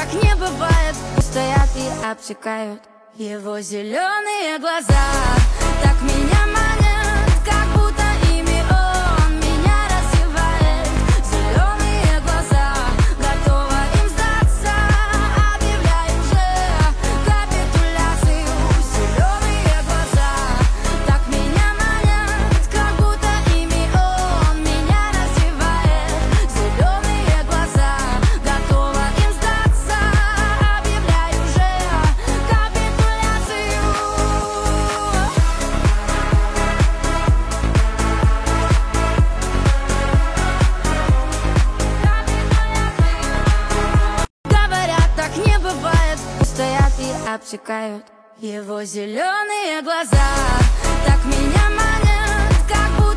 так не бывает. Стоят и обтекают его зеленые глаза. Так меня манят, как будто ими он меня раздевает. Зеленые глаза, готова им сдаться, объявляю же капитуляцию. Зеленые глаза, так меня манят, как будто ими он меня раздевает. Зеленые глаза, готова им сдаться, объявляю же капитуляцию. Говорят, так не бывает. Стоят и обтекают его зеленые глаза. Так меня манят, как будто